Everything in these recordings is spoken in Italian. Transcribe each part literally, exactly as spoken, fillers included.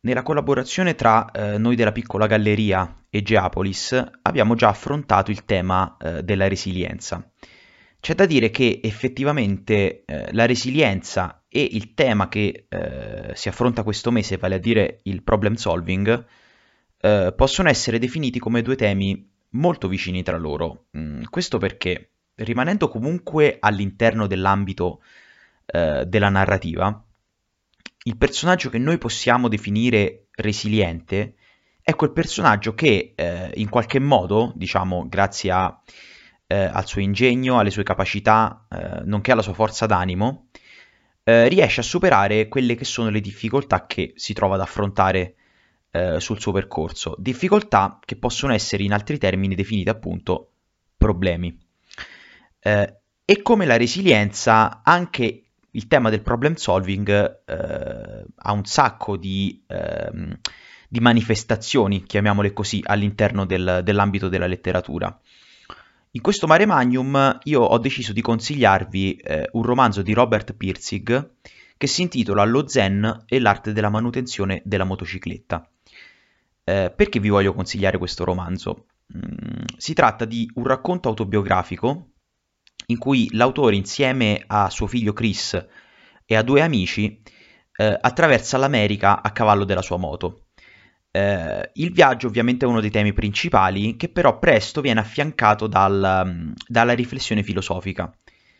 Nella collaborazione tra eh, noi della Piccola Galleria e Geapolis abbiamo già affrontato il tema eh, della resilienza. C'è da dire che effettivamente eh, la resilienza e il tema che eh, si affronta questo mese, vale a dire il problem solving, eh, possono essere definiti come due temi molto vicini tra loro. Mm, questo perché, rimanendo comunque all'interno dell'ambito eh, della narrativa, il personaggio che noi possiamo definire resiliente è quel personaggio che eh, in qualche modo, diciamo, grazie a, eh, al suo ingegno, alle sue capacità, eh, nonché alla sua forza d'animo, eh, riesce a superare quelle che sono le difficoltà che si trova ad affrontare eh, sul suo percorso. Difficoltà che possono essere in altri termini definite appunto problemi. Eh, e come la resilienza, anche il tema del problem solving eh, ha un sacco di, ehm, di manifestazioni, chiamiamole così, all'interno del- dell'ambito della letteratura. In questo Mare Magnum io ho deciso di consigliarvi eh, un romanzo di Robert Pirsig che si intitola Lo Zen e l'arte della manutenzione della motocicletta. Eh, perché vi voglio consigliare questo romanzo? Mm, si tratta di un racconto autobiografico in cui l'autore insieme a suo figlio Chris e a due amici eh, attraversa l'America a cavallo della sua moto. Eh, il viaggio ovviamente è uno dei temi principali, che però presto viene affiancato dal, mm, dalla riflessione filosofica,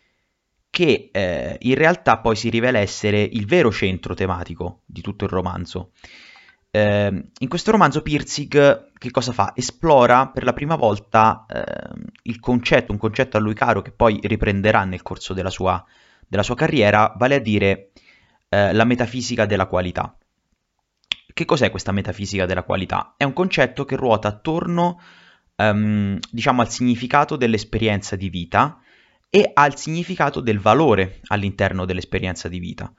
che eh, in realtà poi si rivela essere il vero centro tematico di tutto il romanzo. Eh, in questo romanzo Pirsig che cosa fa? Esplora per la prima volta eh, il concetto, un concetto a lui caro che poi riprenderà nel corso della sua, della sua carriera, vale a dire eh, la metafisica della qualità. Che cos'è questa metafisica della qualità? È un concetto che ruota attorno, ehm, diciamo, al significato dell'esperienza di vita e al significato del valore all'interno dell'esperienza di vita.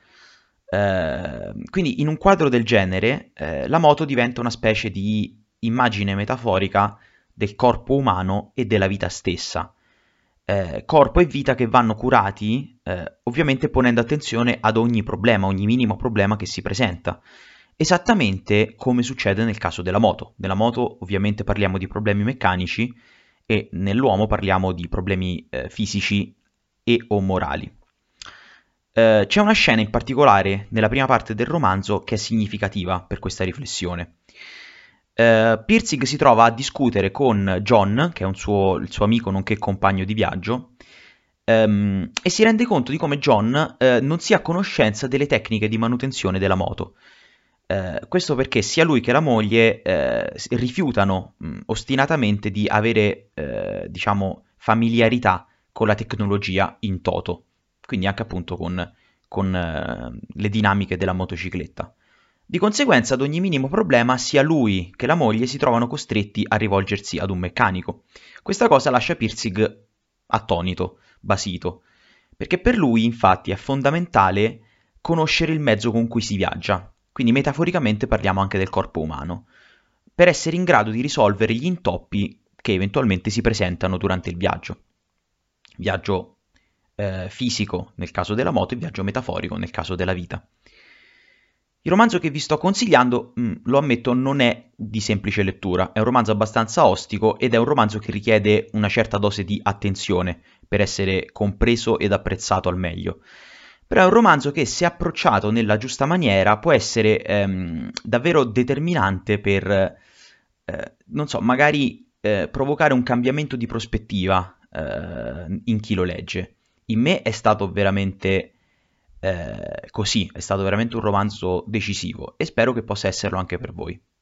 Eh, quindi in un quadro del genere, eh, la moto diventa una specie di immagine metaforica del corpo umano e della vita stessa. Eh, corpo e vita che vanno curati, eh, ovviamente ponendo attenzione ad ogni problema, ogni minimo problema che si presenta. Esattamente come succede nel caso della moto. Nella moto ovviamente parliamo di problemi meccanici e nell'uomo parliamo di problemi eh, fisici e o morali. Eh, c'è una scena in particolare nella prima parte del romanzo che è significativa per questa riflessione. Eh, Pirsig si trova a discutere con John, che è un suo, il suo amico nonché compagno di viaggio, ehm, e si rende conto di come John eh, non sia a conoscenza delle tecniche di manutenzione della moto. Eh, questo perché sia lui che la moglie eh, s- rifiutano mh, ostinatamente di avere, eh, diciamo, familiarità con la tecnologia in toto, quindi anche appunto con, con eh, le dinamiche della motocicletta. Di conseguenza, ad ogni minimo problema, sia lui che la moglie si trovano costretti a rivolgersi ad un meccanico. Questa cosa lascia Pirsig attonito, basito, perché per lui, infatti, è fondamentale conoscere il mezzo con cui si viaggia, quindi metaforicamente parliamo anche del corpo umano, per essere in grado di risolvere gli intoppi che eventualmente si presentano durante il viaggio. Viaggio eh, fisico nel caso della moto e viaggio metaforico nel caso della vita. Il romanzo che vi sto consigliando, mh, lo ammetto, non è di semplice lettura, è un romanzo abbastanza ostico ed è un romanzo che richiede una certa dose di attenzione per essere compreso ed apprezzato al meglio. Però è un romanzo che, se approcciato nella giusta maniera, può essere ehm, davvero determinante per, eh, non so, magari eh, provocare un cambiamento di prospettiva eh, in chi lo legge. In me è stato veramente eh, così, è stato veramente un romanzo decisivo e spero che possa esserlo anche per voi.